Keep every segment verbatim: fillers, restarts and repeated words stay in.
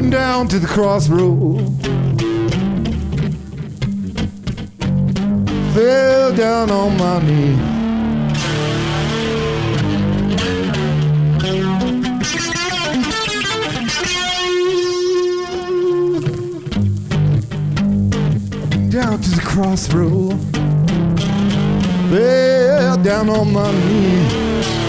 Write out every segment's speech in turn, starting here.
Been down to the crossroad, fell down on my knee. Down to the crossroad, fell down on my knee.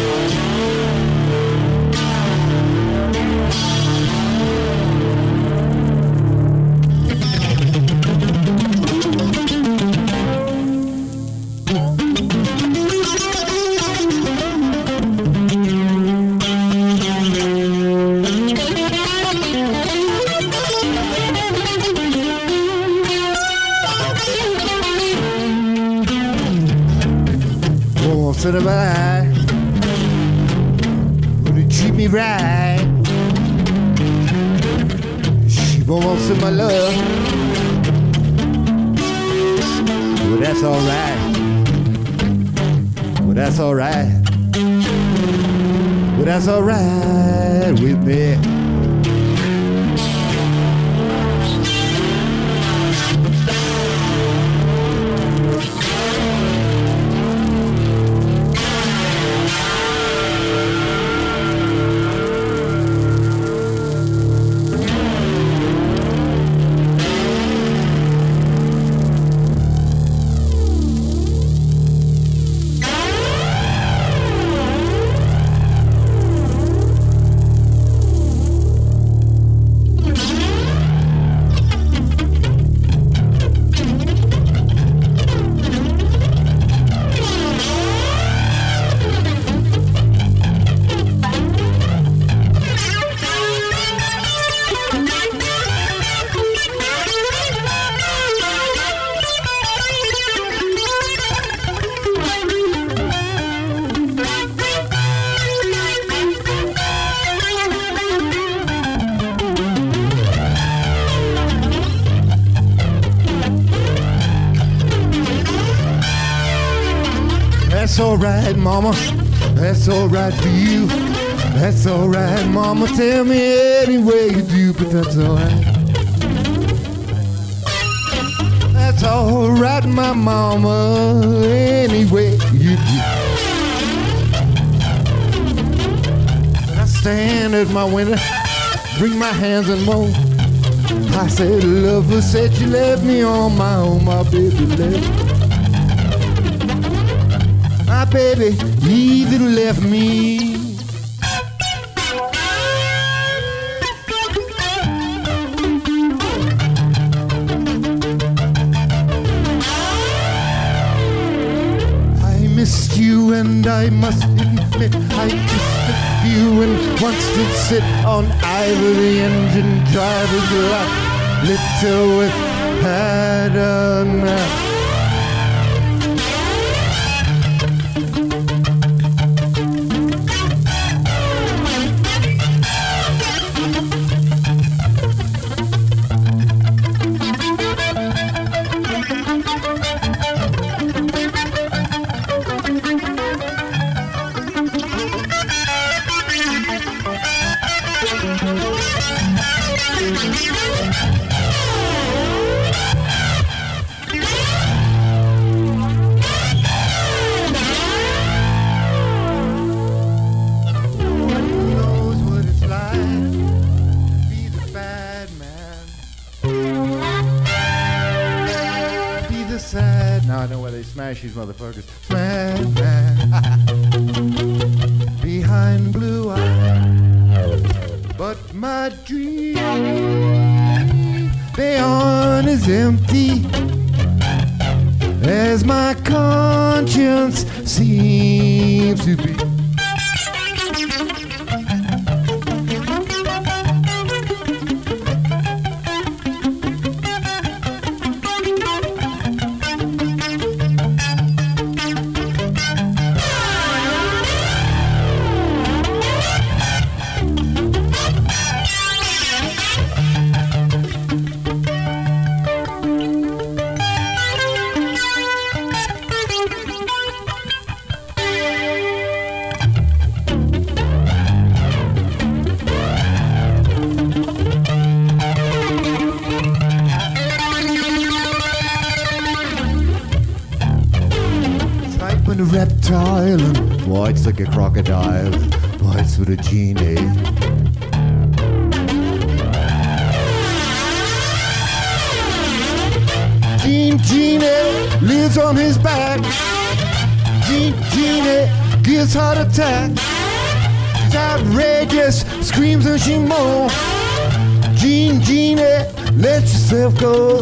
To the right, would you treat me right? She wants my love, well that's alright. Well that's alright. Well that's alright with me. That's alright, mama, that's alright for you. That's alright, mama, tell me any way you do, but that's alright. That's alright, my mama, any way you do. And I stand at my window, bring my hands and moan. I said, lover said you left me on my own, my baby left me. My baby, even left me. I missed you and I must admit I kissed a few and once did sit on ivory engine driver's lap, little with had a nap. These motherfuckers. Man, man. Behind blue eyes, but my dreams, they aren't as empty as my conscience seems to be. child and white's like a crocodile, white's with a genie. Gene, Genie lives on his back. Gene, Genie gives heart attack. She's outrageous, screams and she moans. Gene, Genie, let yourself go.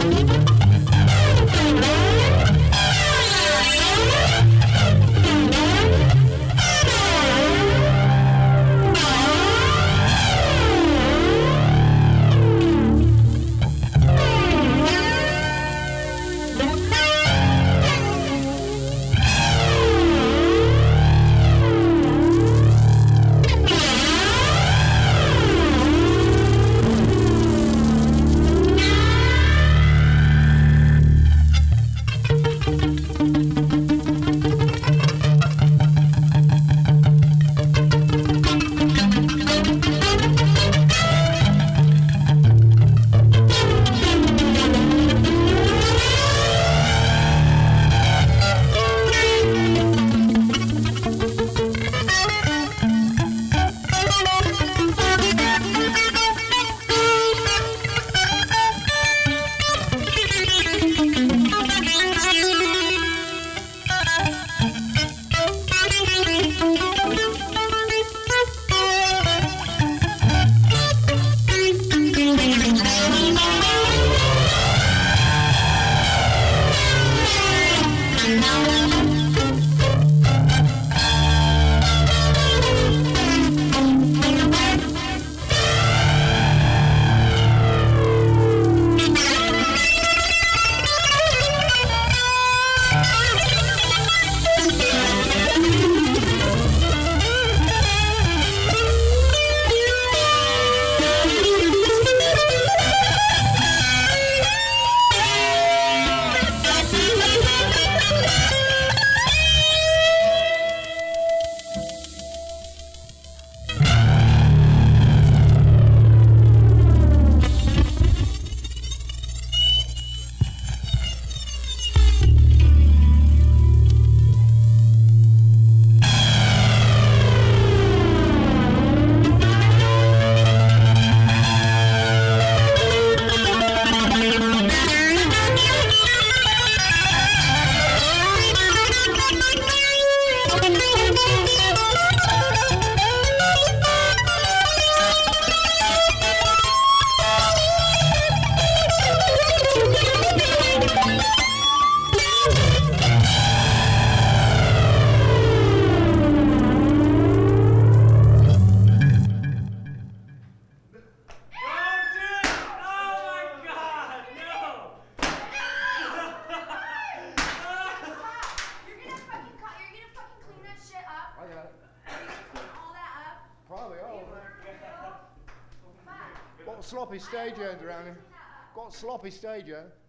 Sloppy stage hands around him. Got sloppy stage hands.